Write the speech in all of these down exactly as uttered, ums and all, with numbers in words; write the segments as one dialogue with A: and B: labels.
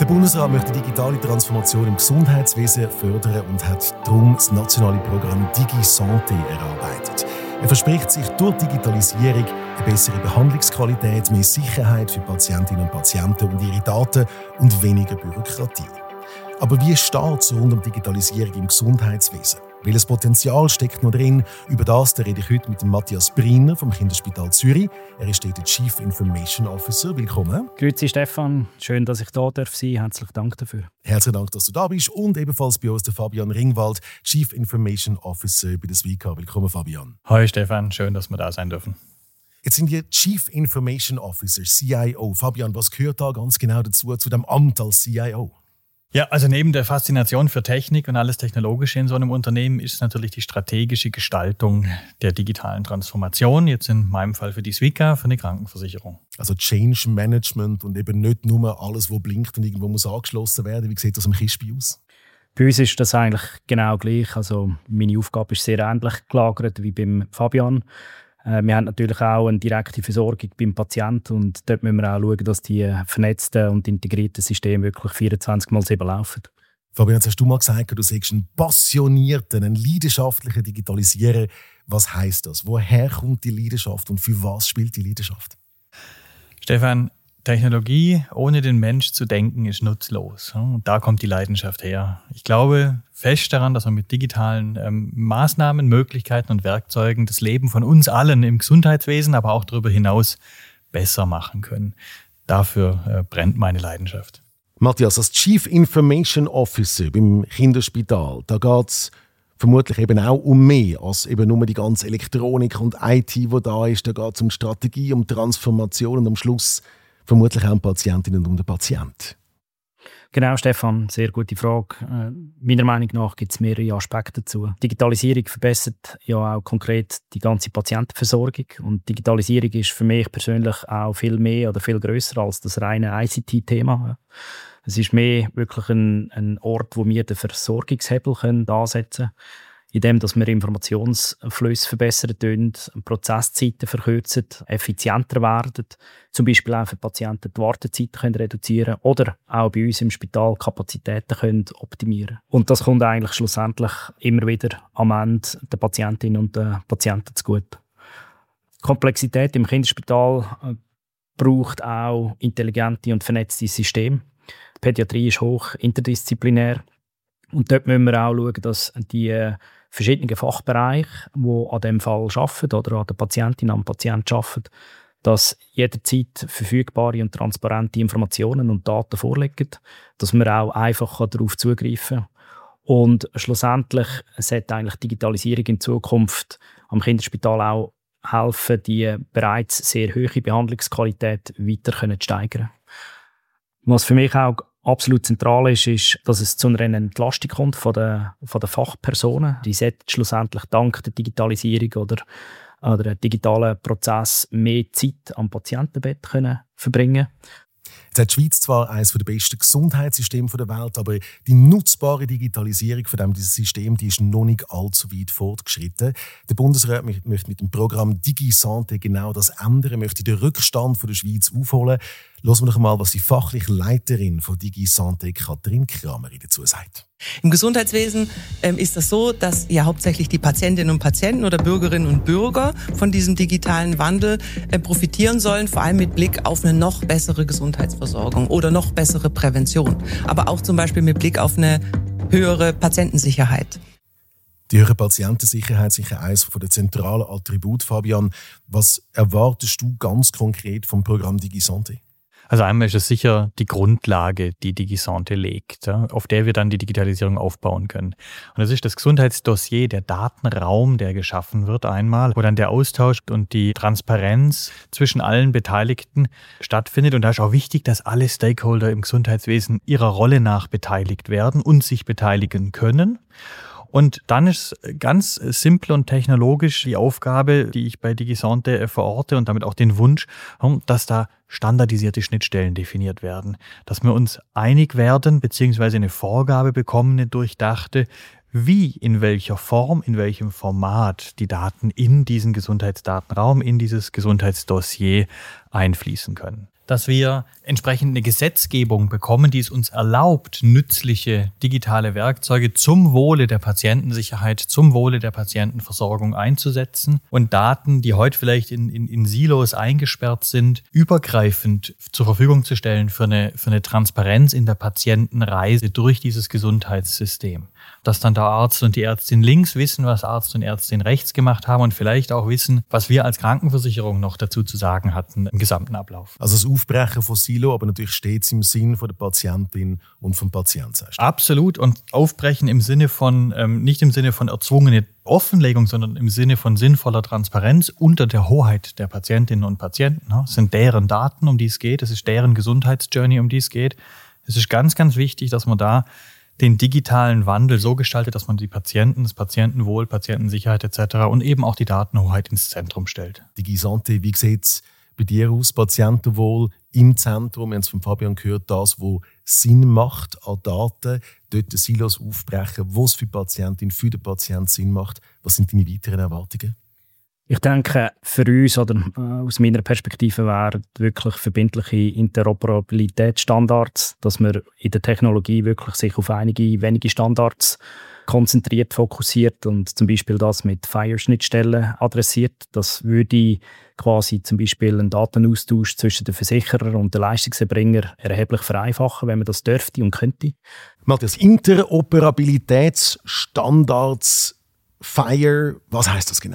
A: Bundesrat möchte die digitale Transformation im Gesundheitswesen fördern und hat darum das nationale Programm DigiSanté erarbeitet. Er verspricht sich durch Digitalisierung eine bessere Behandlungsqualität, mehr Sicherheit für Patientinnen und Patienten und ihre Daten und weniger Bürokratie. Aber wie steht es rund um Digitalisierung im Gesundheitswesen? Welches Potenzial steckt noch drin? Über das da rede ich heute mit dem Matthias Briner vom Kinderspital Zürich. Er ist dort der Chief Information Officer. Willkommen.
B: Grüezi Stefan, schön, dass ich da darf sein. Herzlichen Dank dafür.
A: Herzlichen Dank, dass du da bist. Und ebenfalls bei uns der Fabian Ringwald, Chief Information Officer bei der Swika. Willkommen, Fabian.
C: Hi Stefan, schön, dass wir da sein dürfen.
A: Jetzt sind wir Chief Information Officer, C I O. Fabian, was gehört da ganz genau dazu, zu dem Amt als C I O?
C: Ja, also neben der Faszination für Technik und alles Technologische in so einem Unternehmen ist natürlich die strategische Gestaltung der digitalen Transformation, jetzt in meinem Fall für die Swika, für eine Krankenversicherung.
A: Also Change Management und eben nicht nur alles, was blinkt und irgendwo muss angeschlossen werden. Wie sieht das am Kispi aus?
B: Bei uns ist das eigentlich genau gleich. Also meine Aufgabe ist sehr ähnlich gelagert wie beim Fabian. Wir haben natürlich auch eine direkte Versorgung beim Patienten und dort müssen wir auch schauen, dass die vernetzten und integrierten Systeme wirklich vierundzwanzig mal sieben laufen.
A: Fabian, jetzt hast du mal gesagt, du seist ein passionierter, ein leidenschaftlicher Digitalisierer. Was heisst das? Woher kommt die Leidenschaft und für was spielt die Leidenschaft?
C: Stefan, Technologie ohne den Mensch zu denken ist nutzlos. Und da kommt die Leidenschaft her. Ich glaube fest daran, dass wir mit digitalen ähm, Maßnahmen, Möglichkeiten und Werkzeugen das Leben von uns allen im Gesundheitswesen, aber auch darüber hinaus besser machen können. Dafür äh, brennt meine Leidenschaft.
A: Matthias, als Chief Information Officer beim Kinderspital, da geht es vermutlich eben auch um mehr als eben nur die ganze Elektronik und I T, die da ist. Da geht es um Strategie, um Transformation und am Schluss vermutlich auch um Patientinnen und um den Patienten.
B: Genau, Stefan, sehr gute Frage. Äh, meiner Meinung nach gibt es mehrere Aspekte dazu. Digitalisierung verbessert ja auch konkret die ganze Patientenversorgung. Und Digitalisierung ist für mich persönlich auch viel mehr oder viel grösser als das reine I C T-Thema. Es ist mehr wirklich ein, ein Ort, wo wir den Versorgungshebel können ansetzen können, indem wir Informationsflüsse verbessern können, Prozesszeiten verkürzen, effizienter werden, zum Beispiel auch für Patienten die Wartezeit können reduzieren oder auch bei uns im Spital Kapazitäten können optimieren. Und das kommt eigentlich schlussendlich immer wieder am Ende der Patientinnen und der Patienten zugute. Die Komplexität im Kinderspital braucht auch intelligente und vernetzte Systeme. Die Pädiatrie ist hoch interdisziplinär. Und dort müssen wir auch schauen, dass die verschiedenen Fachbereiche, die an diesem Fall arbeiten oder an der Patientin, am Patienten arbeiten, dass jederzeit verfügbare und transparente Informationen und Daten vorliegen, dass man auch einfach darauf zugreifen kann. Und schlussendlich sollte eigentlich Digitalisierung in Zukunft am Kinderspital auch helfen, die bereits sehr hohe Behandlungsqualität weiter zu steigern. Was für mich auch absolut zentral ist, ist, dass es zu einer Entlastung kommt von den, von den Fachpersonen. Die sollten schlussendlich dank der Digitalisierung oder, oder der digitalen Prozess mehr Zeit am Patientenbett können verbringen.
A: Jetzt hat die Schweiz zwar eines der besten Gesundheitssysteme der Welt, aber die nutzbare Digitalisierung von diesem System die ist noch nicht allzu weit fortgeschritten. Der Bundesrat möchte mit dem Programm DigiSanté genau das ändern, möchte den Rückstand von der Schweiz aufholen. Hören wir doch mal, was die fachliche Leiterin von DigiSanté, Katrin Kramer, dazu sagt.
D: Im Gesundheitswesen ähm, ist das so, dass ja hauptsächlich die Patientinnen und Patienten oder Bürgerinnen und Bürger von diesem digitalen Wandel äh, profitieren sollen, vor allem mit Blick auf eine noch bessere Gesundheitsversorgung oder noch bessere Prävention, aber auch zum Beispiel mit Blick auf eine höhere Patientensicherheit.
A: Die höhere Patientensicherheit ist sicher eines der zentralen Attribute. Fabian, was erwartest du ganz konkret vom Programm DigiSanté?
C: Also einmal ist es sicher die Grundlage, die DigiSanté legt, ja, auf der wir dann die Digitalisierung aufbauen können. Und das ist das Gesundheitsdossier, der Datenraum, der geschaffen wird einmal, wo dann der Austausch und die Transparenz zwischen allen Beteiligten stattfindet. Und da ist auch wichtig, dass alle Stakeholder im Gesundheitswesen ihrer Rolle nach beteiligt werden und sich beteiligen können. Und dann ist ganz simpel und technologisch die Aufgabe, die ich bei DigiSanté verorte und damit auch den Wunsch, dass da standardisierte Schnittstellen definiert werden. Dass wir uns einig werden, beziehungsweise eine Vorgabe bekommen, eine durchdachte, wie, in welcher Form, in welchem Format die Daten in diesen Gesundheitsdatenraum, in dieses Gesundheitsdossier einfließen können. dass wir entsprechend eine Gesetzgebung bekommen, die es uns erlaubt, nützliche digitale Werkzeuge zum Wohle der Patientensicherheit, zum Wohle der Patientenversorgung einzusetzen und Daten, die heute vielleicht in, in, in Silos eingesperrt sind, übergreifend zur Verfügung zu stellen für eine, für eine Transparenz in der Patientenreise durch dieses Gesundheitssystem. Dass dann der Arzt und die Ärztin links wissen, was Arzt und Ärztin rechts gemacht haben und vielleicht auch wissen, was wir als Krankenversicherung noch dazu zu sagen hatten im gesamten Ablauf.
A: Also das Aufbrechen von Silo, aber natürlich stets im Sinn von der Patientin und vom Patienten.
C: Absolut. Und Aufbrechen im Sinne von, ähm, nicht im Sinne von erzwungene Offenlegung, sondern im Sinne von sinnvoller Transparenz unter der Hoheit der Patientinnen und Patienten. Es sind deren Daten, um die es geht. Es ist deren Gesundheitsjourney, um die es geht. Es ist ganz, ganz wichtig, dass man da den digitalen Wandel so gestaltet, dass man die Patienten, das Patientenwohl, Patientensicherheit et cetera und eben auch die Datenhoheit ins Zentrum stellt.
A: DigiSanté, wie sieht es bei dir aus? Patientenwohl im Zentrum. Wir haben es von Fabian gehört, das, was Sinn macht an Daten, dort Silos aufbrechen, wo es für die Patientin, für den Patienten Sinn macht. Was sind deine weiteren Erwartungen?
B: Ich denke, für uns oder äh, aus meiner Perspektive wären wirklich verbindliche Interoperabilitätsstandards, dass man in der Technologie wirklich sich auf einige wenige Standards konzentriert, fokussiert und zum Beispiel das mit Fire-Schnittstellen adressiert. Das würde quasi zum Beispiel einen Datenaustausch zwischen den Versicherern und den Leistungserbringer erheblich vereinfachen, wenn man das dürfte und könnte.
A: Matthias, Interoperabilitätsstandards, Fire, was heißt das genau?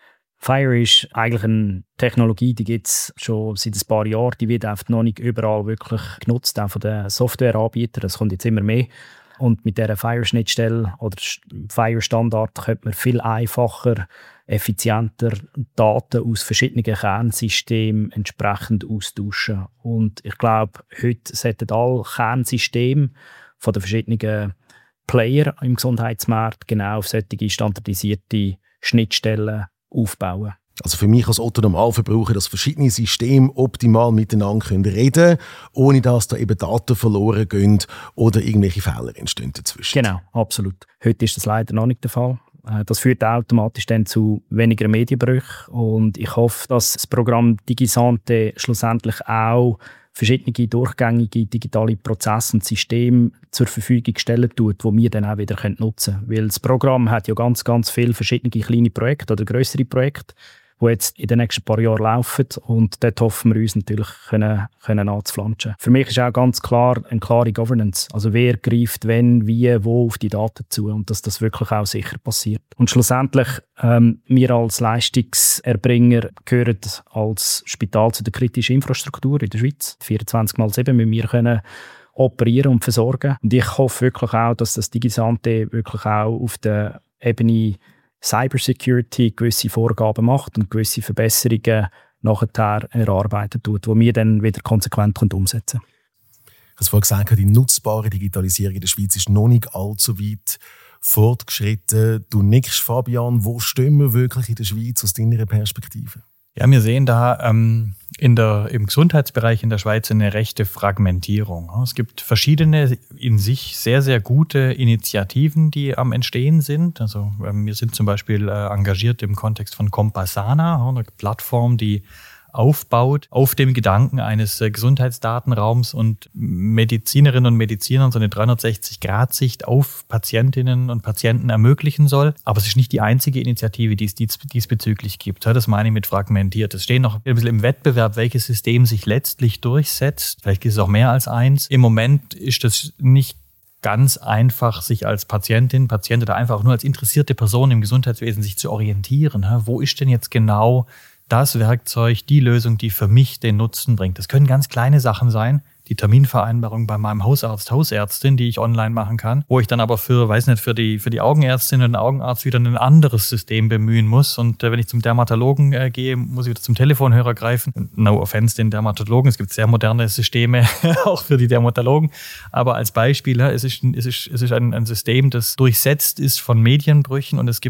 B: Fire ist eigentlich eine Technologie, die gibt es schon seit ein paar Jahren. Die wird einfach noch nicht überall wirklich genutzt, auch von den Softwareanbietern. Das kommt jetzt immer mehr. Und mit dieser Fire-Schnittstelle oder Fire-Standard könnte man viel einfacher, effizienter Daten aus verschiedenen Kernsystemen entsprechend austauschen. Und ich glaube, heute sollten alle Kernsysteme von den verschiedenen Player im Gesundheitsmarkt genau auf solche standardisierte Schnittstellen aufbauen.
A: Also für mich als Otto-Normalverbraucher, dass verschiedene Systeme optimal miteinander reden können, ohne dass da eben Daten verloren gehen oder irgendwelche Fehler entstehen dazwischen.
B: Genau, absolut. Heute ist das leider noch nicht der Fall. Das führt automatisch dann zu weniger Medienbrüchen und ich hoffe, dass das Programm DigiSanté schlussendlich auch verschiedene durchgängige digitale Prozesse und Systeme zur Verfügung stellen tut, die wir dann auch wieder nutzen können. Weil das Programm hat ja ganz, ganz viele verschiedene kleine Projekte oder grössere Projekte, die jetzt in den nächsten paar Jahren laufen und dort hoffen wir uns natürlich können, können anzuflanschen. Für mich ist auch ganz klar eine klare Governance, also wer greift wenn, wie, wo auf die Daten zu und dass das wirklich auch sicher passiert. Und schlussendlich, ähm, wir als Leistungserbringer gehören als Spital zu der kritischen Infrastruktur in der Schweiz. vierundzwanzig mal sieben müssen wir können operieren und versorgen. Und ich hoffe wirklich auch, dass das DigiSanté wirklich auch auf der Ebene Cybersecurity gewisse Vorgaben macht und gewisse Verbesserungen nachher erarbeiten tut, die wir dann wieder konsequent umsetzen können.
A: Ich habe vorhin gesagt, die nutzbare Digitalisierung in der Schweiz ist noch nicht allzu weit fortgeschritten. Du nickst, Fabian, wo stehen wir wirklich in der Schweiz aus deiner Perspektive?
C: Ja, wir sehen da ähm, in der, im Gesundheitsbereich in der Schweiz eine rechte Fragmentierung. Es gibt verschiedene in sich sehr, sehr gute Initiativen, die am Entstehen sind. Also ähm, wir sind zum Beispiel äh, engagiert im Kontext von Compassana, eine Plattform, die aufbaut auf dem Gedanken eines äh, Gesundheitsdatenraums und Medizinerinnen und Medizinern so eine dreihundertsechzig-Grad-Sicht auf Patientinnen und Patienten ermöglichen soll. Aber es ist nicht die einzige Initiative, die es dies, diesbezüglich gibt. Das meine ich mit fragmentiert. Es steht noch ein bisschen im Wettbewerb, welches System sich letztlich durchsetzt. Vielleicht ist es auch mehr als eins. Im Moment ist das nicht ganz einfach, sich als Patientin, Patient oder einfach nur als interessierte Person im Gesundheitswesen sich zu orientieren. Wo ist denn jetzt genau das Werkzeug, die Lösung, die für mich den Nutzen bringt? Das können ganz kleine Sachen sein. Die Terminvereinbarung bei meinem Hausarzt, Hausärztin, die ich online machen kann, wo ich dann aber für, weiß nicht, für die, für die Augenärztin und den Augenarzt wieder ein anderes System bemühen muss. Und äh, wenn ich zum Dermatologen äh, gehe, muss ich wieder zum Telefonhörer greifen. No offense den Dermatologen, es gibt sehr moderne Systeme, auch für die Dermatologen. Aber als Beispiel, ja, es ist, es ist, es ist ein, ein System, das durchsetzt ist von Medienbrüchen und es gibt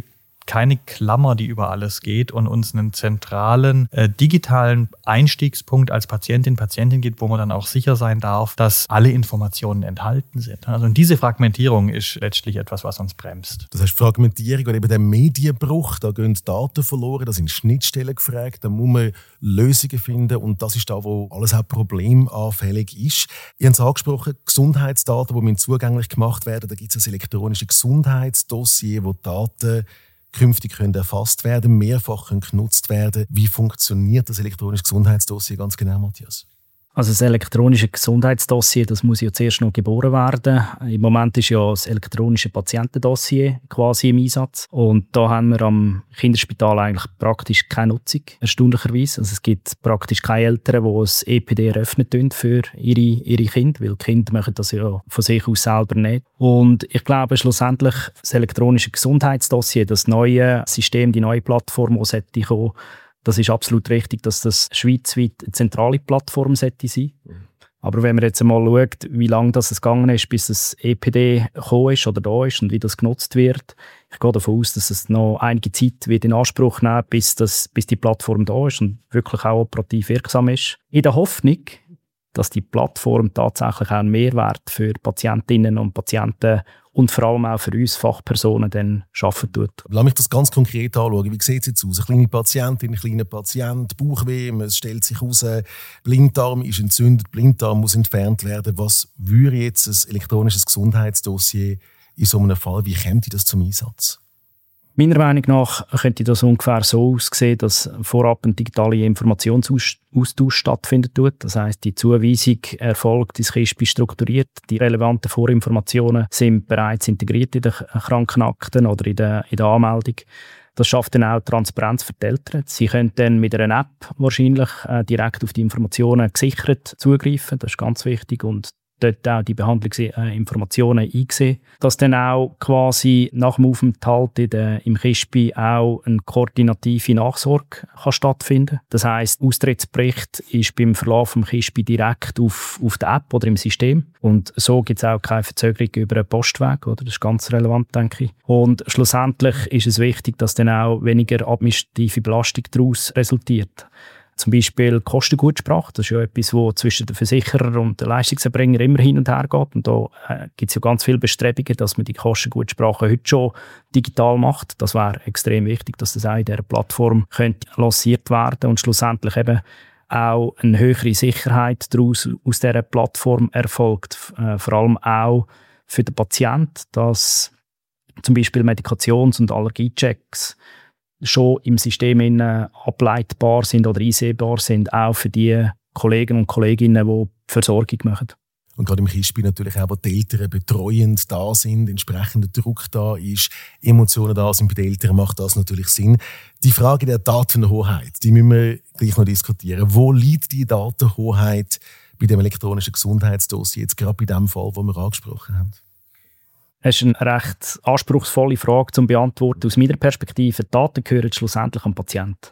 C: keine Klammer, die über alles geht und uns einen zentralen äh, digitalen Einstiegspunkt als Patientin, Patientin gibt, wo man dann auch sicher sein darf, dass alle Informationen enthalten sind. Also und diese Fragmentierung ist letztlich etwas, was uns bremst.
A: Das heißt, Fragmentierung und eben der Medienbruch, da gehen Daten verloren, da sind Schnittstellen gefragt, da muss man Lösungen finden und das ist da, wo alles auch problemanfällig ist. Ihr habt es angesprochen, Gesundheitsdaten, die müssen zugänglich gemacht werden. Da gibt es ein elektronisches Gesundheitsdossier, wo Daten künftig können erfasst werden, mehrfach können genutzt werden. Wie funktioniert das elektronische Gesundheitsdossier ganz genau, Matthias?
B: Also das elektronische Gesundheitsdossier, das muss ja zuerst noch geboren werden. Im Moment ist ja das elektronische Patientendossier quasi im Einsatz. Und da haben wir am Kinderspital eigentlich praktisch keine Nutzung, erstaunlicherweise. Also es gibt praktisch keine Eltern, die ein E P D eröffnen für ihre, ihre Kinder, weil die Kinder machen das ja von sich aus selber nicht. Und ich glaube schlussendlich, das elektronische Gesundheitsdossier, das neue System, die neue Plattform, die sollte kommen, das ist absolut richtig, dass das schweizweit eine zentrale Plattform sollte sein. Aber wenn man jetzt einmal schaut, wie lange das es gegangen ist, bis das E P D gekommen ist oder da ist und wie das genutzt wird, ich gehe davon aus, dass es noch einige Zeit wird in Anspruch nehmen, bis, das, bis die Plattform da ist und wirklich auch operativ wirksam ist. In der Hoffnung, dass die Plattform tatsächlich auch einen Mehrwert für Patientinnen und Patienten und vor allem auch für uns Fachpersonen dann schaffen tut.
A: Lass mich das ganz konkret anschauen. Wie sieht es jetzt aus? Eine kleine Patientin, ein kleiner Patient, Bauchweh, es stellt sich raus, Blinddarm ist entzündet, Blinddarm muss entfernt werden. Was würde jetzt ein elektronisches Gesundheitsdossier in so einem Fall, wie käme das zum Einsatz?
B: Meiner Meinung nach könnte das ungefähr so aussehen, dass vorab ein digitaler Informationsaustausch stattfindet. Das heisst, die Zuweisung erfolgt ins Kistchen strukturiert. Die relevanten Vorinformationen sind bereits integriert in den Krankenakten oder in der, in der Anmeldung. Das schafft dann auch Transparenz für die Eltern. Sie können dann mit einer App wahrscheinlich äh, direkt auf die Informationen gesichert zugreifen. Das ist ganz wichtig und dort auch die Behandlungsinformationen einsehen. Dass dann auch quasi nach dem Aufenthalt in der, im Kistchen auch eine koordinative Nachsorge kann stattfinden. Das heisst, der Austrittsbericht ist beim Verlauf des Kistchen direkt auf, auf der App oder im System. Und so gibt es auch keine Verzögerung über einen Postweg. Oder? Das ist ganz relevant, denke ich. Und schlussendlich ist es wichtig, dass dann auch weniger administrative Belastung daraus resultiert. Zum Beispiel Kostengutsprache, das ist ja etwas, was zwischen den Versicherer und den Leistungserbringer immer hin und her geht. Und da äh, gibt es ja ganz viele Bestrebungen, dass man die Kostengutsprache heute schon digital macht. Das wäre extrem wichtig, dass das auch in dieser Plattform könnte lanciert werden und schlussendlich eben auch eine höhere Sicherheit daraus aus dieser Plattform erfolgt. Äh, vor allem auch für den Patienten, dass zum Beispiel Medikations- und Allergiechecks schon im System ableitbar sind oder einsehbar sind, auch für die Kollegen und Kolleginnen, die die Versorgung machen.
A: Und gerade im Kistchen natürlich auch, wo die Eltern betreuend da sind, entsprechender Druck da ist, Emotionen da sind bei den Eltern, macht das natürlich Sinn. Die Frage der Datenhoheit, die müssen wir gleich noch diskutieren. Wo liegt die Datenhoheit bei dem elektronischen Gesundheitsdossier, jetzt gerade bei dem Fall, den wir angesprochen haben?
B: Das ist eine recht anspruchsvolle Frage zu beantworten. Aus meiner Perspektive, die Daten gehören schlussendlich am Patienten.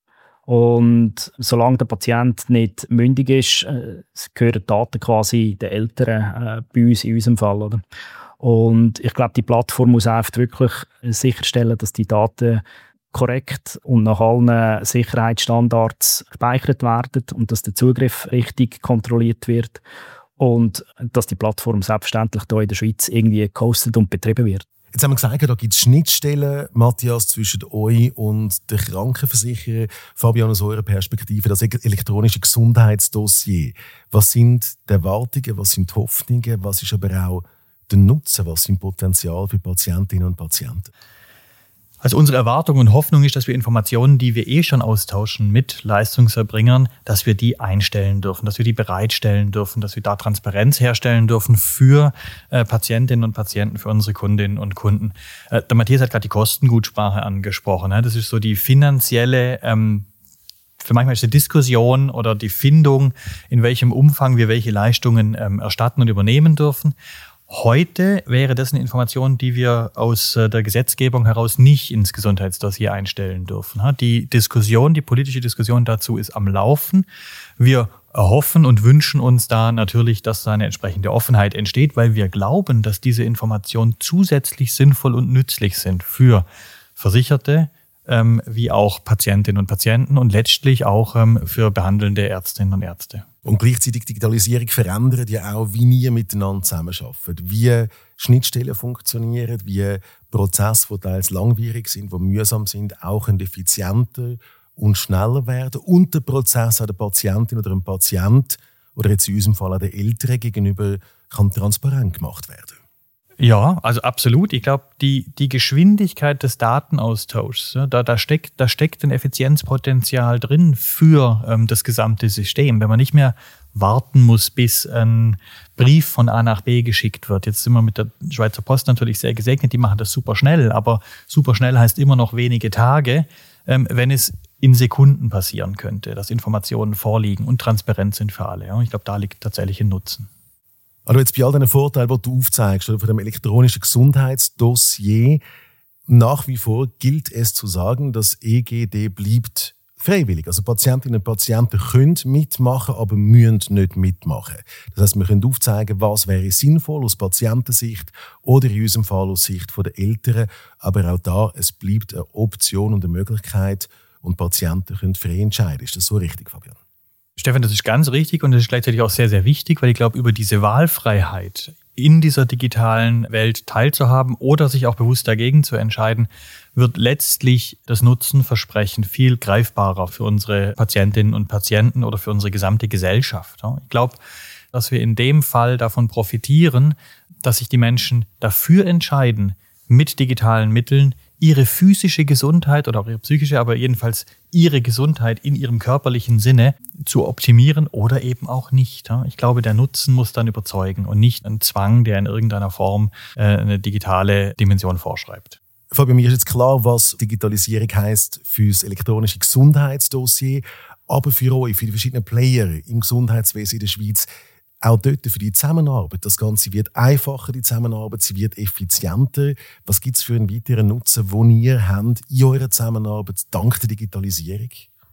B: Und solange der Patient nicht mündig ist, äh, gehören die Daten quasi den Eltern, äh, bei uns in unserem Fall. Oder? Und ich glaube, die Plattform muss einfach wirklich sicherstellen, dass die Daten korrekt und nach allen Sicherheitsstandards gespeichert werden und dass der Zugriff richtig kontrolliert wird. Und dass die Plattform selbstverständlich hier in der Schweiz irgendwie gehostet und betrieben wird.
A: Jetzt haben wir gesagt, da gibt es Schnittstellen, Matthias, zwischen euch und den Krankenversicherern. Fabian, aus eurer Perspektive, das elektronische Gesundheitsdossier. Was sind die Erwartungen, was sind die Hoffnungen, was ist aber auch der Nutzen, was sind Potenzial für Patientinnen und Patienten?
C: Also unsere Erwartung und Hoffnung ist, dass wir Informationen, die wir eh schon austauschen mit Leistungserbringern, dass wir die einstellen dürfen, dass wir die bereitstellen dürfen, dass wir da Transparenz herstellen dürfen für äh, Patientinnen und Patienten, für unsere Kundinnen und Kunden. Äh, der Matthias hat gerade die Kostengutsprache angesprochen. Ne? Das ist so die finanzielle, ähm, für manchmal ist die Diskussion oder die Findung, in welchem Umfang wir welche Leistungen ähm, erstatten und übernehmen dürfen. Heute wäre das eine Information, die wir aus der Gesetzgebung heraus nicht ins Gesundheitsdossier einstellen dürfen. Die Diskussion, die politische Diskussion dazu ist am Laufen. Wir erhoffen und wünschen uns da natürlich, dass da eine entsprechende Offenheit entsteht, weil wir glauben, dass diese Informationen zusätzlich sinnvoll und nützlich sind für Versicherte, ähm, wie auch Patientinnen und Patienten und letztlich auch ähm, für behandelnde Ärztinnen und Ärzte.
A: Und gleichzeitig Digitalisierung verändert ja auch, wie wir miteinander zusammenarbeiten, wie Schnittstellen funktionieren, wie Prozesse, die teils langwierig sind, die mühsam sind, auch effizienter und schneller werden und der Prozess an der Patientin oder dem Patient oder jetzt in unserem Fall an den Eltern gegenüber kann transparent gemacht werden.
C: Ja, also absolut. Ich glaube, die, die Geschwindigkeit des Datenaustauschs, ja, da, da, steckt, da steckt ein Effizienzpotenzial drin für ähm, das gesamte System. Wenn man nicht mehr warten muss, bis ein Brief von A nach B geschickt wird. Jetzt sind wir mit der Schweizer Post natürlich sehr gesegnet, die machen das super schnell, aber super schnell heißt immer noch wenige Tage, ähm, wenn es in Sekunden passieren könnte, dass Informationen vorliegen und transparent sind für alle. Ja. Ich glaube, da liegt tatsächlich ein Nutzen.
A: Also jetzt bei all den Vorteilen, die du aufzeigst, oder von dem elektronischen Gesundheitsdossier, nach wie vor gilt es zu sagen, dass E G D bleibt freiwillig. Also Patientinnen und Patienten können mitmachen, aber müssen nicht mitmachen. Das heisst, wir können aufzeigen, was wäre sinnvoll aus Patientensicht oder in unserem Fall aus Sicht der Eltern. Aber auch da, es bleibt eine Option und eine Möglichkeit und Patienten können frei entscheiden. Ist das so richtig, Fabian?
C: Stefan, das ist ganz richtig und das ist gleichzeitig auch sehr, sehr wichtig, weil ich glaube, über diese Wahlfreiheit in dieser digitalen Welt teilzuhaben oder sich auch bewusst dagegen zu entscheiden, wird letztlich das Nutzenversprechen viel greifbarer für unsere Patientinnen und Patienten oder für unsere gesamte Gesellschaft. Ich glaube, dass wir in dem Fall davon profitieren, dass sich die Menschen dafür entscheiden, mit digitalen Mitteln ihre physische Gesundheit oder auch ihre psychische, aber jedenfalls ihre Gesundheit in ihrem körperlichen Sinne zu optimieren oder eben auch nicht. Ich glaube, der Nutzen muss dann überzeugen und nicht ein Zwang, der in irgendeiner Form eine digitale Dimension vorschreibt.
A: Fabian, mir ist jetzt klar, was Digitalisierung heisst für das elektronische Gesundheitsdossier, aber für euch, für die verschiedenen Player im Gesundheitswesen in der Schweiz, auch dort für die Zusammenarbeit. Das Ganze wird einfacher, die Zusammenarbeit, sie wird effizienter. Was gibt es für einen weiteren Nutzen, den ihr habt in eurer Zusammenarbeit dank der Digitalisierung?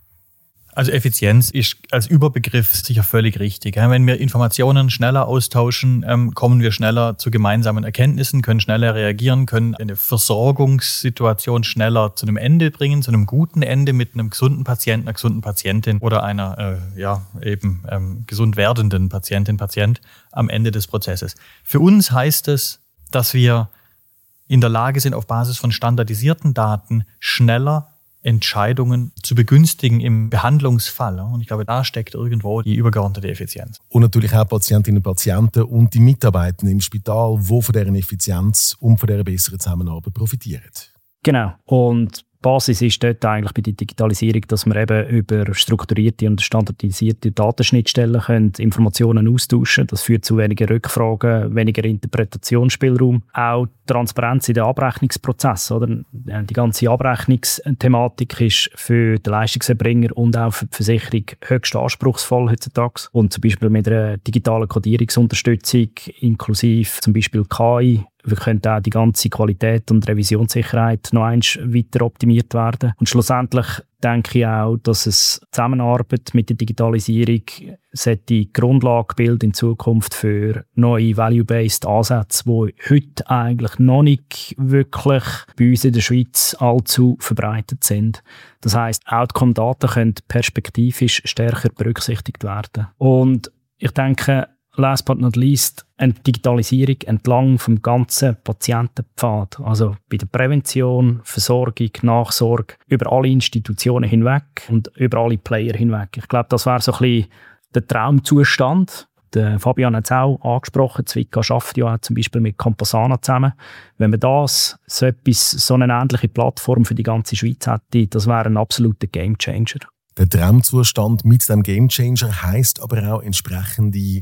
C: Also Effizienz ist als Überbegriff sicher völlig richtig. Wenn wir Informationen schneller austauschen, kommen wir schneller zu gemeinsamen Erkenntnissen, können schneller reagieren, können eine Versorgungssituation schneller zu einem Ende bringen, zu einem guten Ende mit einem gesunden Patienten, einer gesunden Patientin oder einer äh, ja eben ähm, gesund werdenden Patientin, Patient am Ende des Prozesses. Für uns heißt es, dass wir in der Lage sind, auf Basis von standardisierten Daten schneller Entscheidungen zu begünstigen im Behandlungsfall. Und ich glaube, da steckt irgendwo die übergeordnete Effizienz.
A: Und natürlich auch Patientinnen und Patienten und die Mitarbeiter im Spital, die von dieser Effizienz und von dieser besseren Zusammenarbeit profitieren.
B: Genau. Und die Basis ist dort eigentlich bei der Digitalisierung, dass wir eben über strukturierte und standardisierte Datenschnittstellen können Informationen austauschen können. Das führt zu weniger Rückfragen, weniger Interpretationsspielraum. Auch Transparenz in den Abrechnungsprozessen. Oder? Die ganze Abrechnungsthematik ist für den Leistungserbringer und auch für die Versicherung höchst anspruchsvoll heutzutage. Und zum Beispiel mit einer digitalen Kodierungsunterstützung inklusive zum Beispiel K I. Wir können auch die ganze Qualität und Revisionssicherheit noch eins weiter optimiert werden. Und schlussendlich denke ich auch, dass es Zusammenarbeit mit der Digitalisierung die Grundlage bildet in Zukunft für neue Value-Based Ansätze, die heute eigentlich noch nicht wirklich bei uns in der Schweiz allzu verbreitet sind. Das heisst, Outcome-Daten können perspektivisch stärker berücksichtigt werden. Und ich denke, last but not least, eine Digitalisierung entlang vom ganzen Patientenpfad. Also bei der Prävention, Versorgung, Nachsorge, über alle Institutionen hinweg und über alle Player hinweg. Ich glaube, das wäre so ein bisschen der Traumzustand. Der Fabian hat es auch angesprochen, Zwicka arbeitet ja auch zum Beispiel mit Compassana zusammen. Wenn man das, so etwas, so eine ähnliche Plattform für die ganze Schweiz hätte, das wäre ein absoluter Gamechanger.
A: Der Traumzustand mit dem Gamechanger heisst aber auch entsprechende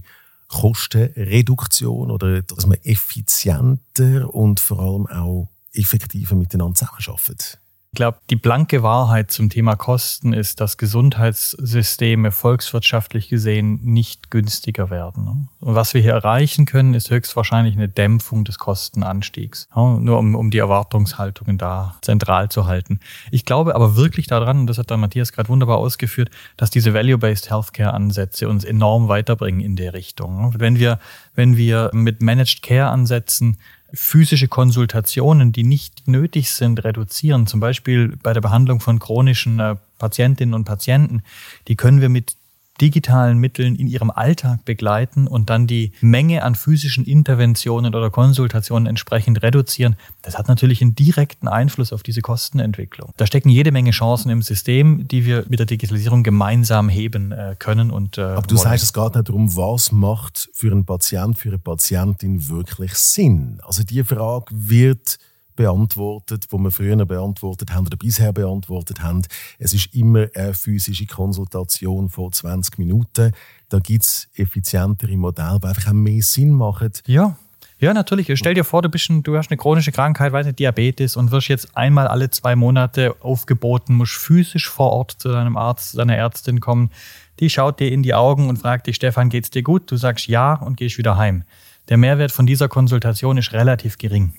A: Kostenreduktion oder dass man effizienter und vor allem auch effektiver miteinander zusammenarbeitet.
C: Ich glaube, die blanke Wahrheit zum Thema Kosten ist, dass Gesundheitssysteme volkswirtschaftlich gesehen nicht günstiger werden. Und was wir hier erreichen können, ist höchstwahrscheinlich eine Dämpfung des Kostenanstiegs. Nur um, um die Erwartungshaltungen da zentral zu halten. Ich glaube aber wirklich daran, und das hat dann Matthias gerade wunderbar ausgeführt, dass diese Value-Based Healthcare-Ansätze uns enorm weiterbringen in der Richtung. Wenn wir, wenn wir mit Managed Care-Ansätzen physische Konsultationen, die nicht nötig sind, reduzieren. Zum Beispiel bei der Behandlung von chronischen äh, Patientinnen und Patienten. Die können wir mit digitalen Mitteln in ihrem Alltag begleiten und dann die Menge an physischen Interventionen oder Konsultationen entsprechend reduzieren. Das hat natürlich einen direkten Einfluss auf diese Kostenentwicklung. Da stecken jede Menge Chancen im System, die wir mit der Digitalisierung gemeinsam heben äh, können. Und, äh,
A: Aber du wollen. sagst, es geht nicht darum, was macht für einen Patient, für eine Patientin wirklich Sinn. Also die Frage wird beantwortet, wo wir früher beantwortet haben oder bisher beantwortet haben. Es ist immer eine physische Konsultation von zwanzig Minuten. Da gibt es effizientere Modelle, die einfach auch mehr Sinn machen.
C: Ja. Ja, natürlich. Stell dir vor, du, bist ein, du hast eine chronische Krankheit, weiß nicht, Diabetes und wirst jetzt einmal alle zwei Monate aufgeboten, musst physisch vor Ort zu deinem Arzt, deiner Ärztin kommen. Die schaut dir in die Augen und fragt dich, Stefan, geht's dir gut? Du sagst ja und gehst wieder heim. Der Mehrwert von dieser Konsultation ist relativ gering.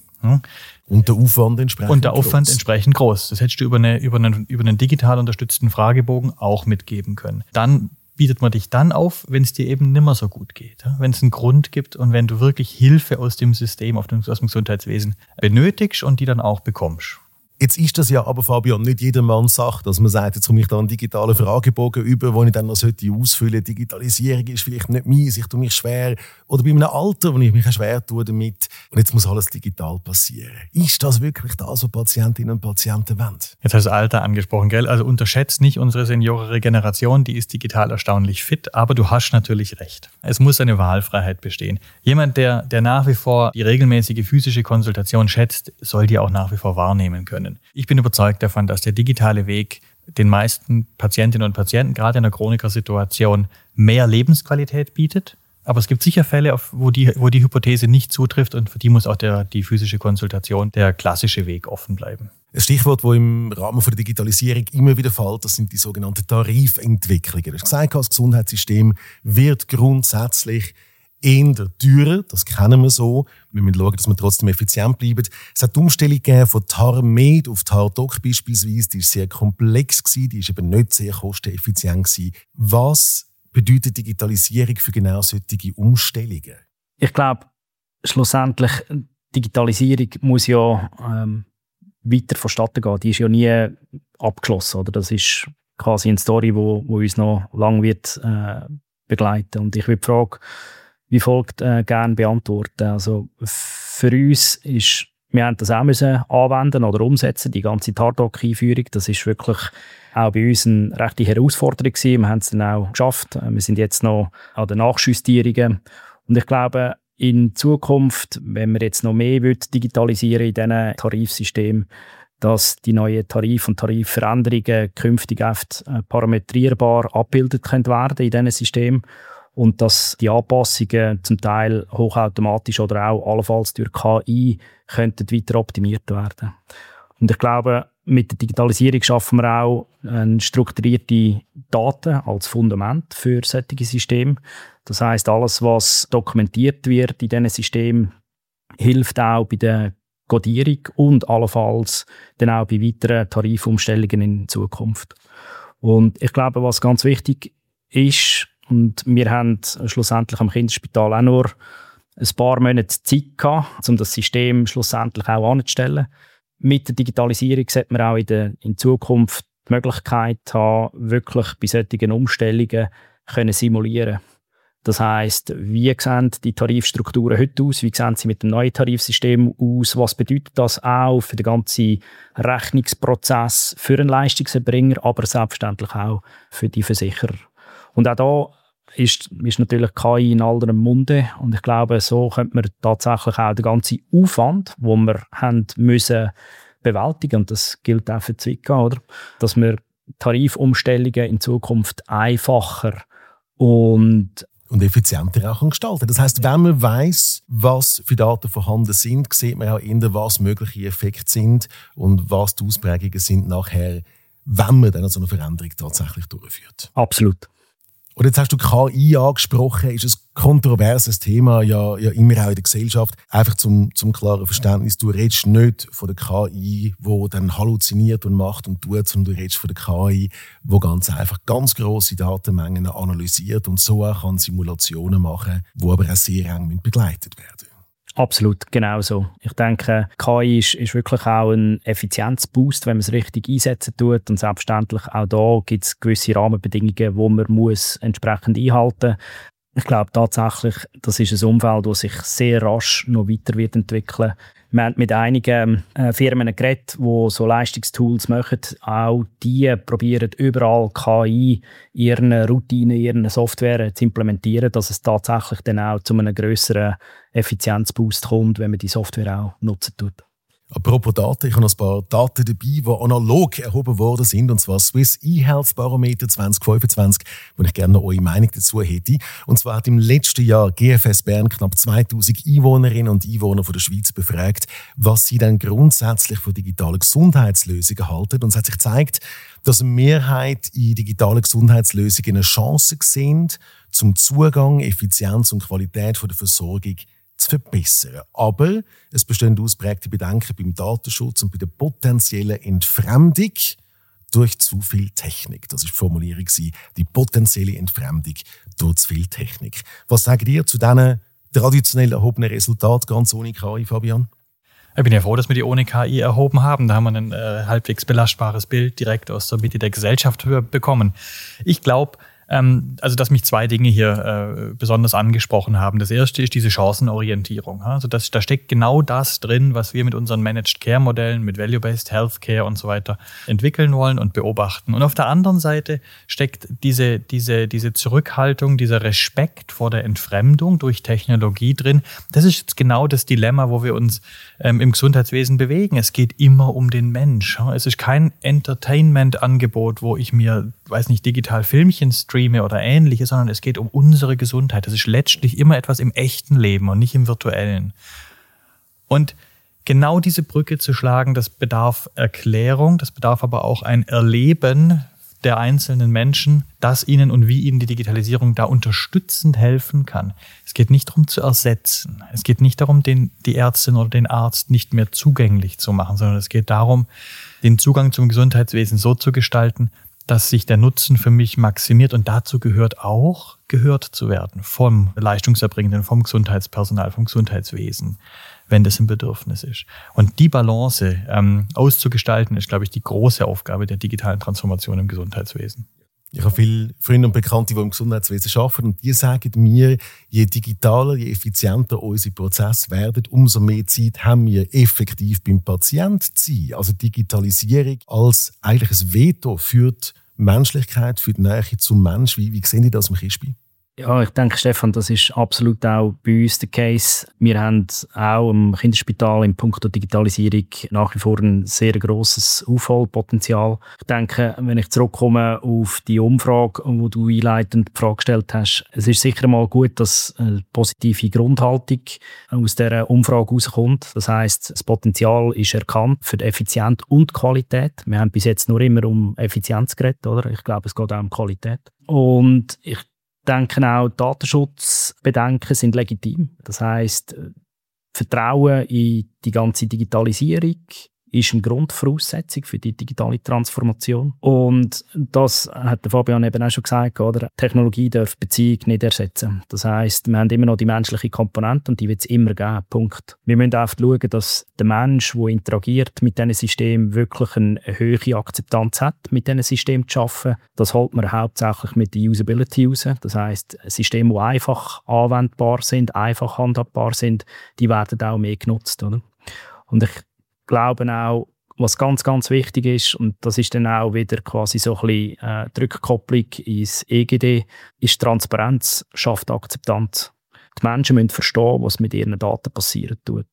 A: Und der Aufwand entsprechend
C: Und der Aufwand
A: groß.
C: entsprechend groß. Das hättest du über, eine, über, einen, über einen digital unterstützten Fragebogen auch mitgeben können. Dann bietet man dich dann auf, wenn es dir eben nimmer so gut geht. Wenn es einen Grund gibt und wenn du wirklich Hilfe aus dem System, aus dem Gesundheitswesen benötigst und die dann auch bekommst.
A: Jetzt ist das ja aber, Fabian, nicht jedermanns Sache, dass man sagt, jetzt komme ich da einen digitalen Fragebogen über, den ich dann noch ausfüllen sollte. Digitalisierung ist vielleicht nicht meins, ich tue mich schwer. Oder bei einem Alter, wo ich mich schwer tue damit. Und jetzt muss alles digital passieren. Ist das wirklich das, was Patientinnen und Patienten wollen?
C: Jetzt hast du das Alter angesprochen, gell? Also unterschätzt nicht unsere seniorere Generation, die ist digital erstaunlich fit, aber du hast natürlich recht. Es muss eine Wahlfreiheit bestehen. Jemand, der, der nach wie vor die regelmäßige physische Konsultation schätzt, soll die auch nach wie vor wahrnehmen können. Ich bin überzeugt davon, dass der digitale Weg den meisten Patientinnen und Patienten, gerade in der Chroniker-Situation, mehr Lebensqualität bietet. Aber es gibt sicher Fälle, wo die, wo die Hypothese nicht zutrifft und für die muss auch der, die physische Konsultation, der klassische Weg, offen bleiben.
A: Ein Stichwort, das im Rahmen der Digitalisierung immer wieder fällt, das sind die sogenannten Tarifentwicklungen. Du hast gesagt, das Gesundheitssystem wird grundsätzlich eher teurer, das kennen wir so. Wir müssen schauen, dass wir trotzdem effizient bleiben. Es hat die Umstellung gegeben von TARMED auf TARDOC beispielsweise. Die war sehr komplex, die war eben nicht sehr kosteneffizient. Was bedeutet Digitalisierung für genau solche Umstellungen?
B: Ich glaube, schlussendlich, Digitalisierung muss ja ähm, weiter vonstatten gehen. Die ist ja nie abgeschlossen. Oder? Das ist quasi eine Story, die wo, wo uns noch lange wird, äh, begleiten. Und ich würde die Frage wie folgt äh, gerne beantworten. Also für uns ist, wir haben das auch müssen anwenden oder umsetzen, die ganze TARDOC-Einführung. Das ist wirklich auch bei uns eine rechte Herausforderung gewesen. Wir haben es dann auch geschafft. Wir sind jetzt noch an den Nachjustierungen. Und ich glaube, in Zukunft, wenn wir jetzt noch mehr digitalisieren in diesen Tarifsystemen, dass die neuen Tarif- und Tarifveränderungen künftig oft parametrierbar abgebildet können werden in diesen Systemen. Und dass die Anpassungen zum Teil hochautomatisch oder auch allenfalls durch K I könnten weiter optimiert werden. Und ich glaube, mit der Digitalisierung schaffen wir auch eine strukturierte Daten als Fundament für solche Systeme. Das heisst, alles, was dokumentiert wird in diesen Systemen, hilft auch bei der Codierung und allenfalls dann auch bei weiteren Tarifumstellungen in Zukunft. Und ich glaube, was ganz wichtig ist, und wir haben schlussendlich am Kinderspital auch nur ein paar Monate Zeit gehabt, um das System schlussendlich auch anzustellen. Mit der Digitalisierung sollte man auch in, der, in Zukunft die Möglichkeit haben, wirklich bei solchen Umstellungen können simulieren. Das heisst, wie sehen die Tarifstrukturen heute aus? Wie sehen sie mit dem neuen Tarifsystem aus? Was bedeutet das auch für den ganzen Rechnungsprozess für einen Leistungserbringer, aber selbstverständlich auch für die Versicherer? Und auch da ist, ist natürlich K I in allerem Munde. Und ich glaube, so könnte man tatsächlich auch den ganzen Aufwand, den wir haben müssen bewältigen, und das gilt auch für Zwickau, oder? Dass wir Tarifumstellungen in Zukunft einfacher und
A: und effizienter auch gestalten. Das heisst, wenn man weiss, was für Daten vorhanden sind, sieht man auch eher, was mögliche Effekte sind und was die Ausprägungen sind nachher, wenn man dann so eine Veränderung tatsächlich durchführt.
B: Absolut.
A: Und jetzt hast du K I angesprochen, ist ein kontroverses Thema, ja, ja immer auch in der Gesellschaft. Einfach zum, zum klaren Verständnis, du redest nicht von der K I, die dann halluziniert und macht und tut, sondern du redest von der K I, die ganz einfach ganz grosse Datenmengen analysiert und so auch kann Simulationen machen, die aber auch sehr eng begleitet werden.
B: Absolut, genau so. Ich denke, K I ist, ist wirklich auch ein Effizienzboost, wenn man es richtig einsetzen tut. Und selbstverständlich auch da gibt es gewisse Rahmenbedingungen, die man muss entsprechend einhalten muss. Ich glaube tatsächlich, das ist ein Umfeld, das sich sehr rasch noch weiter wird entwickeln. Wir haben mit einigen äh, Firmen geredet, die so Leistungstools machen. Auch die probieren überall K I in ihren Routinen, in ihren Software zu implementieren, dass es tatsächlich dann auch zu einem grösseren Effizienzboost kommt, wenn man die Software auch nutzen tut.
A: Apropos Daten, ich habe noch ein paar Daten dabei, die analog erhoben worden sind, und zwar Swiss eHealth Barometer zwanzig fünfundzwanzig, wo ich gerne noch eure Meinung dazu hätte. Und zwar hat im letzten Jahr G F S Bern knapp zweitausend Einwohnerinnen und Einwohner von der Schweiz befragt, was sie dann grundsätzlich von digitalen Gesundheitslösungen halten. Und es hat sich gezeigt, dass eine Mehrheit in digitalen Gesundheitslösungen eine Chance sehen, zum Zugang, Effizienz und Qualität von der Versorgung zu verbessern. Aber es bestehen ausprägte Bedenken beim Datenschutz und bei der potenziellen Entfremdung durch zu viel Technik. Das war die Formulierung, die potenzielle Entfremdung durch zu viel Technik. Was sagt ihr zu diesen traditionell erhobenen Resultaten ganz ohne K I, Fabian?
C: Ich bin ja froh, dass wir die ohne K I erhoben haben. Da haben wir ein äh, halbwegs belastbares Bild direkt aus der Mitte der Gesellschaft bekommen. Ich glaube, Ähm, also dass mich zwei Dinge hier äh, besonders angesprochen haben. Das erste ist diese Chancenorientierung. Also das, da steckt genau das drin, was wir mit unseren Managed Care Modellen, mit Value-Based Healthcare und so weiter entwickeln wollen und beobachten. Und auf der anderen Seite steckt diese, diese, diese Zurückhaltung, dieser Respekt vor der Entfremdung durch Technologie drin. Das ist jetzt genau das Dilemma, wo wir uns ähm, im Gesundheitswesen bewegen. Es geht immer um den Mensch. Es ist kein Entertainment-Angebot, wo ich mir, weiß nicht, digital Filmchen streame oder ähnliches, sondern es geht um unsere Gesundheit. Das ist letztlich immer etwas im echten Leben und nicht im virtuellen. Und genau diese Brücke zu schlagen, das bedarf Erklärung, das bedarf aber auch ein Erleben der einzelnen Menschen, dass ihnen und wie ihnen die Digitalisierung da unterstützend helfen kann. Es geht nicht darum zu ersetzen. Es geht nicht darum, den, die Ärztin oder den Arzt nicht mehr zugänglich zu machen, sondern es geht darum, den Zugang zum Gesundheitswesen so zu gestalten, dass sich der Nutzen für mich maximiert, und dazu gehört auch, gehört zu werden vom Leistungserbringenden, vom Gesundheitspersonal, vom Gesundheitswesen, wenn das ein Bedürfnis ist. Und die Balance ähm, auszugestalten, ist, glaube ich, die große Aufgabe der digitalen Transformation im Gesundheitswesen.
A: Ich habe viele Freunde und Bekannte, die im Gesundheitswesen arbeiten, und die sagen mir, je digitaler, je effizienter unsere Prozesse werden, umso mehr Zeit haben wir effektiv beim Patienten zu sein. Also Digitalisierung als eigentlich ein Veto für die Menschlichkeit, für die Nähe zum Mensch. Wie, wie sehen die das im Kispi?
B: Ja, ich denke, Stefan, das ist absolut auch bei uns der Case. Wir haben auch im Kinderspital in puncto Digitalisierung nach wie vor ein sehr grosses Aufholpotenzial. Ich denke, wenn ich zurückkomme auf die Umfrage, die du einleitend die Frage gestellt hast, es ist sicher mal gut, dass eine positive Grundhaltung aus dieser Umfrage herauskommt. Das heisst, das Potenzial ist erkannt für die Effizienz und Qualität. Wir haben bis jetzt nur immer um Effizienz geredet, oder? Ich glaube, es geht auch um Qualität. Und ich denke auch, Datenschutzbedenken sind legitim. Das heisst, Vertrauen in die ganze Digitalisierung ist eine Grundvoraussetzung für die digitale Transformation. Und das hat der Fabian eben auch schon gesagt, oder? Technologie darf Beziehung nicht ersetzen. Das heisst, wir haben immer noch die menschliche Komponente und die wird es immer geben. Punkt. Wir müssen auch schauen, dass der Mensch, der interagiert mit diesen Systemen, wirklich eine hohe Akzeptanz hat, mit diesen Systemen zu arbeiten. Das holt man hauptsächlich mit der Usability raus. Das heisst, Systeme, die einfach anwendbar sind, einfach handhabbar sind, die werden auch mehr genutzt, oder? Und ich glaube auch, was ganz, ganz wichtig ist, und das ist dann auch wieder quasi so ein bisschen äh, die Rückkopplung ins E G D, ist Transparenz, schafft Akzeptanz. Die Menschen müssen verstehen, was mit ihren Daten passieren tut.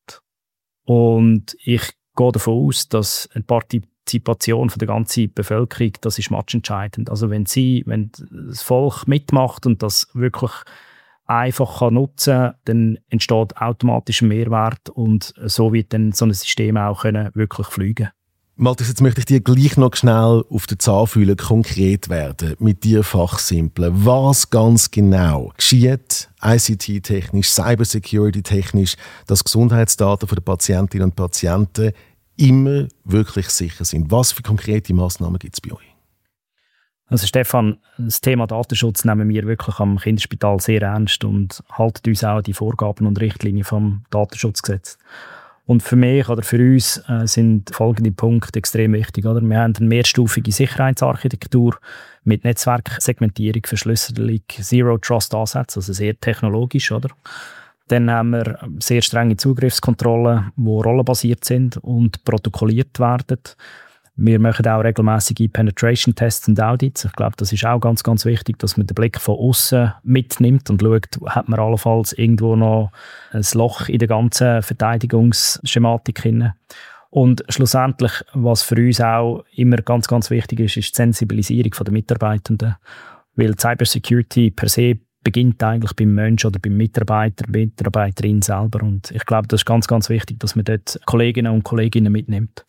B: Und ich gehe davon aus, dass eine Partizipation von der ganzen Bevölkerung, das ist matchentscheidend. Also wenn sie, wenn das Volk mitmacht und das wirklich einfach kann nutzen kann, dann entsteht automatisch ein Mehrwert, und so wird dann so ein System auch können wirklich fliegen.
A: Maltes, jetzt möchte ich dir gleich noch schnell auf den Zahn fühlen, konkret werden, mit dir fachsimpeln. Was ganz genau geschieht, I C T-technisch, Cybersecurity-technisch, dass Gesundheitsdaten von den Patientinnen und Patienten immer wirklich sicher sind? Was für konkrete Massnahmen gibt es bei euch?
B: Also Stefan, das Thema Datenschutz nehmen wir wirklich am Kinderspital sehr ernst und halten uns auch an die Vorgaben und Richtlinien vom Datenschutzgesetz. Und für mich oder für uns äh, sind folgende Punkte extrem wichtig. Oder? Wir haben eine mehrstufige Sicherheitsarchitektur mit Netzwerksegmentierung, Verschlüsselung, Zero-Trust-Ansätze, also sehr technologisch. Oder? Dann haben wir sehr strenge Zugriffskontrollen, die rollenbasiert sind und protokolliert werden. Wir machen auch regelmäßige Penetration-Tests und Audits. Ich glaube, das ist auch ganz, ganz wichtig, dass man den Blick von außen mitnimmt und schaut, hat man allenfalls irgendwo noch ein Loch in der ganzen Verteidigungsschematik hinein. Und schlussendlich, was für uns auch immer ganz, ganz wichtig ist, ist die Sensibilisierung der Mitarbeitenden. Weil Cybersecurity per se beginnt eigentlich beim Menschen oder beim Mitarbeiter, Mitarbeiterin selber. Und ich glaube, das ist ganz, ganz wichtig, dass man dort Kolleginnen und Kollegen mitnimmt.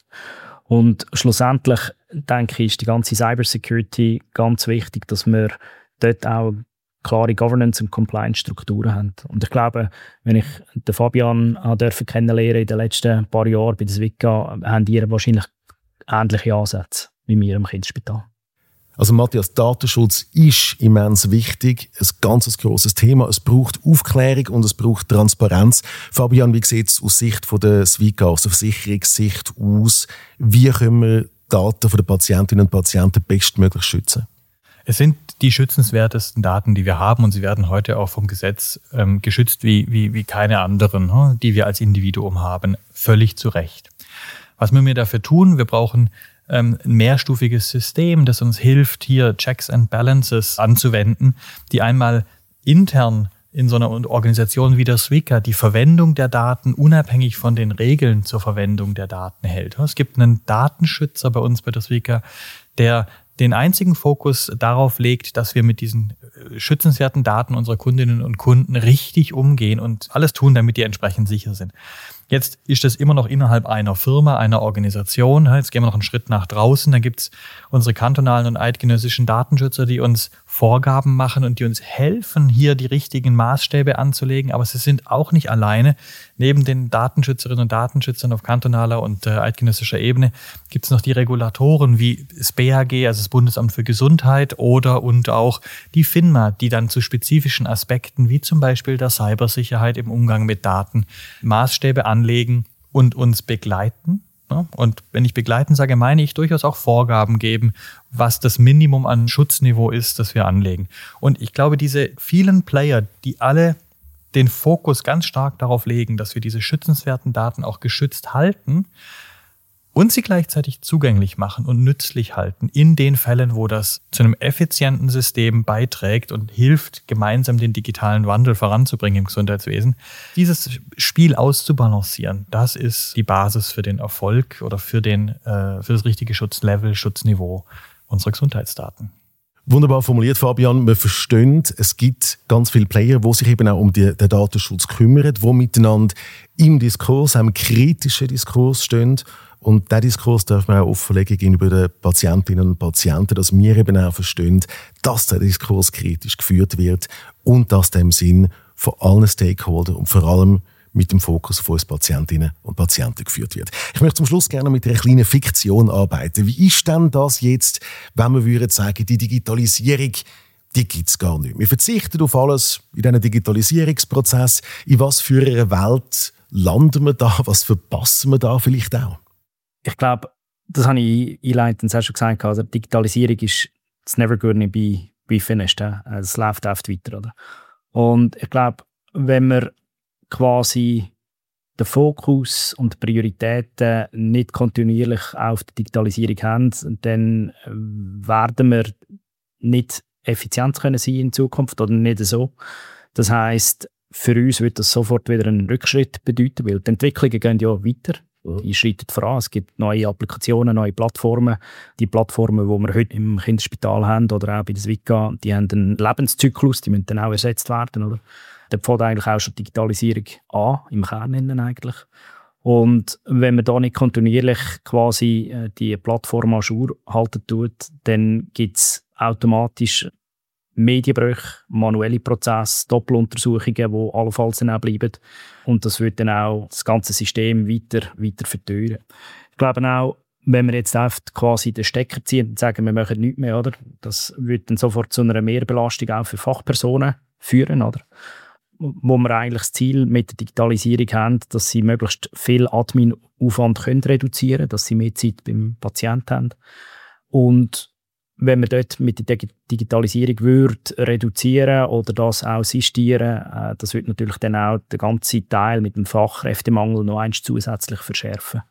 B: Und schlussendlich, denke ich, ist die ganze Cybersecurity ganz wichtig, dass wir dort auch klare Governance- und Compliance-Strukturen haben. Und ich glaube, wenn ich den Fabian durfte kennenlernen in den letzten paar Jahren bei der SWICA, haben die wahrscheinlich ähnliche Ansätze wie wir im Kinderspital.
A: Also Matthias, Datenschutz ist immens wichtig, ein ganz grosses Thema. Es braucht Aufklärung und es braucht Transparenz. Fabian, wie sieht es aus Sicht von der SWICA, aus der Versicherungssicht aus? Wie können wir Daten der Patientinnen und Patienten bestmöglich schützen?
C: Es sind die schützenswertesten Daten, die wir haben, und sie werden heute auch vom Gesetz ähm, geschützt wie, wie, wie keine anderen, hm, die wir als Individuum haben. Völlig zu Recht. Was müssen wir dafür tun? Wir brauchen ein mehrstufiges System, das uns hilft, hier Checks and Balances anzuwenden, die einmal intern in so einer Organisation wie der SWICA die Verwendung der Daten unabhängig von den Regeln zur Verwendung der Daten hält. Es gibt einen Datenschützer bei uns bei der SWICA, der den einzigen Fokus darauf legt, dass wir mit diesen schützenswerten Daten unserer Kundinnen und Kunden richtig umgehen und alles tun, damit die entsprechend sicher sind. Jetzt ist das immer noch innerhalb einer Firma, einer Organisation. Jetzt gehen wir noch einen Schritt nach draußen. Da gibt es unsere kantonalen und eidgenössischen Datenschützer, die uns Vorgaben machen und die uns helfen, hier die richtigen Maßstäbe anzulegen. Aber sie sind auch nicht alleine. Neben den Datenschützerinnen und Datenschützern auf kantonaler und äh, eidgenössischer Ebene gibt es noch die Regulatoren wie das B A G, also das Bundesamt für Gesundheit, oder und auch die FINMA, die dann zu spezifischen Aspekten wie zum Beispiel der Cybersicherheit im Umgang mit Daten Maßstäbe anlegen und uns begleiten. Und wenn ich begleiten sage, meine ich durchaus auch Vorgaben geben, was das Minimum an Schutzniveau ist, das wir anlegen. Und ich glaube, diese vielen Player, die alle den Fokus ganz stark darauf legen, dass wir diese schützenswerten Daten auch geschützt halten und sie gleichzeitig zugänglich machen und nützlich halten in den Fällen, wo das zu einem effizienten System beiträgt und hilft, gemeinsam den digitalen Wandel voranzubringen im Gesundheitswesen. Dieses Spiel auszubalancieren, das ist die Basis für den Erfolg oder für, den, äh, für das richtige Schutzlevel, Schutzniveau unserer Gesundheitsdaten.
A: Wunderbar formuliert, Fabian. Wir verstehen, es gibt ganz viele Player, die sich eben auch um die, den Datenschutz kümmern, die miteinander im Diskurs, einem kritischen Diskurs stehen. Und diesen Diskurs darf man auch offenlegen gegenüber den Patientinnen und Patienten, dass wir eben auch verstehen, dass der Diskurs kritisch geführt wird und dass dem Sinn von allen Stakeholdern und vor allem mit dem Fokus auf uns Patientinnen und Patienten geführt wird. Ich möchte zum Schluss gerne mit einer kleinen Fiktion arbeiten. Wie ist denn das jetzt, wenn wir würden sagen, die Digitalisierung, die gibt es gar nicht. Wir verzichten auf alles in diesen Digitalisierungsprozess. In was für einer Welt landen wir da? Was verpassen wir da vielleicht auch?
B: Ich glaube, das habe ich einleitend auch schon gesagt. Also Digitalisierung ist it's never going to be, be finished. Es läuft oft weiter. Oder? Und ich glaube, wenn wir quasi den Fokus und die Prioritäten nicht kontinuierlich auf die Digitalisierung haben, dann werden wir nicht effizient können sein in Zukunft oder nicht so. Das heisst, für uns wird das sofort wieder einen Rückschritt bedeuten, weil die Entwicklungen gehen ja weiter. Die schreiten voran. Es gibt neue Applikationen, neue Plattformen. Die Plattformen, die wir heute im Kinderspital haben oder auch bei der SWICA, die haben einen Lebenszyklus, die müssen dann auch ersetzt werden. Oder? Da fängt eigentlich auch schon die Digitalisierung an, im Kern eigentlich. Und wenn man da nicht kontinuierlich quasi die Plattform an Jour halten tut, dann gibt es automatisch Medienbrüche, manuelle Prozesse, Doppeluntersuchungen, die allenfalls dann auch bleiben. Und das wird dann auch das ganze System weiter, weiter verteuern. Ich glaube auch, Wenn wir jetzt einfach quasi den Stecker ziehen und sagen, wir machen nichts mehr, oder? Das würde dann sofort zu einer Mehrbelastung auch für Fachpersonen führen, oder? Wo wir eigentlich das Ziel mit der Digitalisierung haben, dass sie möglichst viel Admin-Aufwand können reduzieren können, dass sie mehr Zeit beim Patienten haben. Und wenn man dort mit der Digitalisierung würde reduzieren oder das auch sistieren, äh, das würde natürlich dann auch den ganzen Teil mit dem Fachkräftemangel noch eins zusätzlich verschärfen.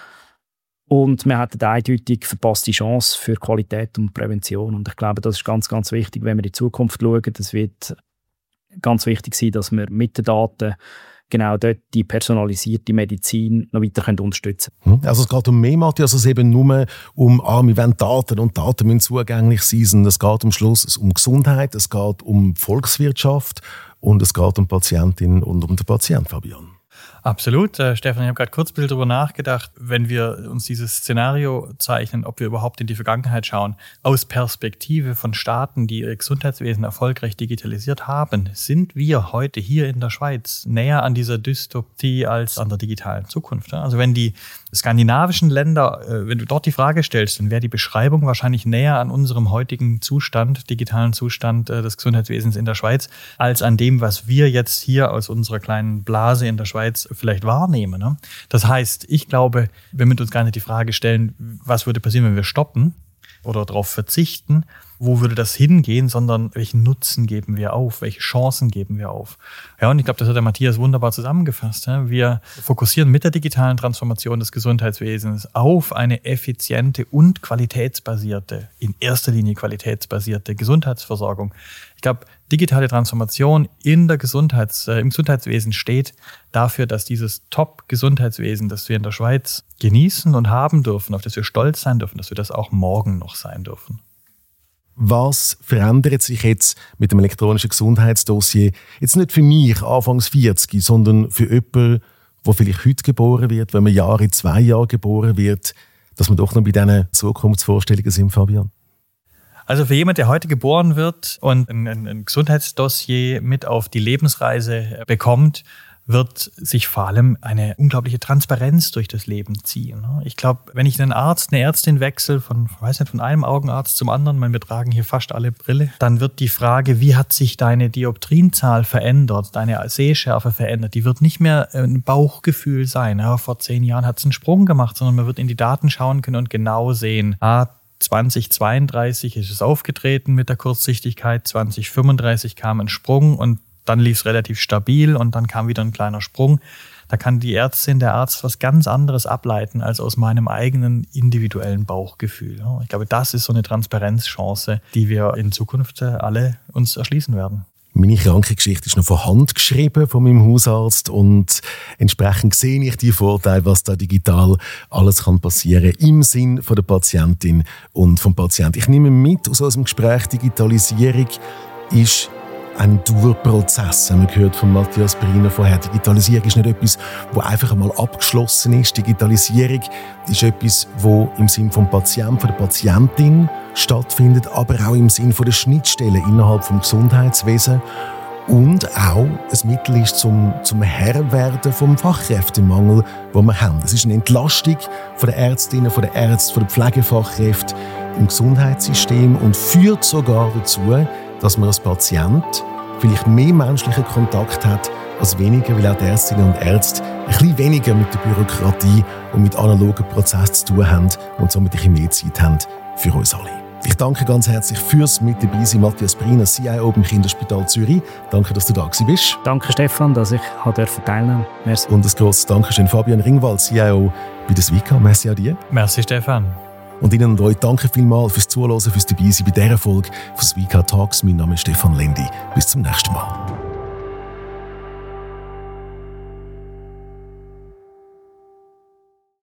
B: Und wir hatten eine eindeutig verpasste Chance für Qualität und Prävention. Und ich glaube, das ist ganz, ganz wichtig, wenn wir in die Zukunft schauen. Es wird ganz wichtig sein, dass wir mit den Daten genau dort die personalisierte Medizin noch weiter unterstützen können.
A: Also es geht um mehr, Matthias, als eben nur um, ah, wir wollen Daten und Daten müssen zugänglich sein, sondern es geht am Schluss um Gesundheit, es geht um Volkswirtschaft und es geht um Patientin und um den Patienten, Fabian.
C: Absolut, äh, Stefan, ich habe gerade kurz ein bisschen darüber nachgedacht, wenn wir uns dieses Szenario zeichnen, ob wir überhaupt in die Vergangenheit schauen, aus Perspektive von Staaten, die ihr Gesundheitswesen erfolgreich digitalisiert haben, sind wir heute hier in der Schweiz näher an dieser Dystopie als an der digitalen Zukunft. Also wenn die skandinavischen Länder, äh, wenn du dort die Frage stellst, dann wäre die Beschreibung wahrscheinlich näher an unserem heutigen Zustand, digitalen Zustand äh, des Gesundheitswesens in der Schweiz, als an dem, was wir jetzt hier aus unserer kleinen Blase in der Schweiz vielleicht wahrnehmen. Ne? Das heißt, ich glaube, wir müssen uns gar nicht die Frage stellen, was würde passieren, wenn wir stoppen oder darauf verzichten, wo würde das hingehen, sondern welchen Nutzen geben wir auf, welche Chancen geben wir auf. Ja, und ich glaube, das hat der Matthias wunderbar zusammengefasst. Ja? Wir fokussieren mit der digitalen Transformation des Gesundheitswesens auf eine effiziente und qualitätsbasierte, in erster Linie qualitätsbasierte Gesundheitsversorgung. Ich glaube, digitale Transformation in der Gesundheits-, äh, im Gesundheitswesen steht dafür, dass dieses Top-Gesundheitswesen, das wir in der Schweiz genießen und haben dürfen, auf das wir stolz sein dürfen, dass wir das auch morgen noch sein dürfen.
A: Was verändert sich jetzt mit dem elektronischen Gesundheitsdossier? Jetzt nicht für mich, Anfangs vierzig, sondern für jemanden, der vielleicht heute geboren wird, wenn man Jahre, in zwei Jahren geboren wird, dass wir doch noch bei diesen Zukunftsvorstellungen sind, Fabian?
C: Also für jemanden, der heute geboren wird und ein, ein, ein Gesundheitsdossier mit auf die Lebensreise bekommt, wird sich vor allem eine unglaubliche Transparenz durch das Leben ziehen. Ich glaube, wenn ich einen Arzt, eine Ärztin wechsle, von, weiß nicht, von einem Augenarzt zum anderen, wir tragen hier fast alle Brille, dann wird die Frage, wie hat sich deine Dioptrienzahl verändert, deine Sehschärfe verändert, die wird nicht mehr ein Bauchgefühl sein. Ja, vor zehn Jahren hat es einen Sprung gemacht, sondern man wird in die Daten schauen können und genau sehen, ah, zwanzig zweiunddreißig ist es aufgetreten mit der Kurzsichtigkeit, zwanzig fünfunddreißig kam ein Sprung und dann lief es relativ stabil und dann kam wieder ein kleiner Sprung. Da kann die Ärztin, der Arzt was ganz anderes ableiten als aus meinem eigenen individuellen Bauchgefühl. Ich glaube, das ist so eine Transparenzchance, die wir in Zukunft alle uns erschließen werden.
A: Meine Krankengeschichte ist noch von Hand geschrieben von meinem Hausarzt und entsprechend sehe ich die Vorteile, was da digital alles kann passieren im Sinn von der Patientin und vom Patienten. Ich nehme mit aus unserem Gespräch, Digitalisierung ist ein Dauerprozess. Wir haben gehört von Matthias Briner vorher, Digitalisierung ist nicht etwas, das einfach einmal abgeschlossen ist. Digitalisierung ist etwas, das im Sinn vom Patienten, von der Patientin stattfindet, aber auch im Sinn von der Schnittstellen innerhalb des Gesundheitswesens und auch ein Mittel ist zum, zum Herrwerden vom Fachkräftemangel, den wir haben. Es ist eine Entlastung von den Ärztinnen, von den Ärzten, von den Pflegefachkräften im Gesundheitssystem und führt sogar dazu, dass man als Patient vielleicht mehr menschlichen Kontakt hat als weniger, weil auch die Ärztinnen und Ärzte ein bisschen weniger mit der Bürokratie und mit analogen Prozessen zu tun haben und somit ein bisschen mehr Zeit haben für uns alle. Ich danke ganz herzlich fürs mit dabei sein, Matthias Briner, C I O beim Kinderspital Zürich. Danke, dass du da gewesen bist.
B: Danke, Stefan, dass ich teilnehmen durfte.
A: Und ein grosses Dankeschön, Fabian Ringwald, C I O bei der Swika. Merci an dir.
C: Merci, Stefan.
A: Und Ihnen und euch danke vielmals fürs Zuhören, fürs Dabeisein bei dieser Folge von Swika Talks. Mein Name ist Stefan Lendi. Bis zum nächsten Mal.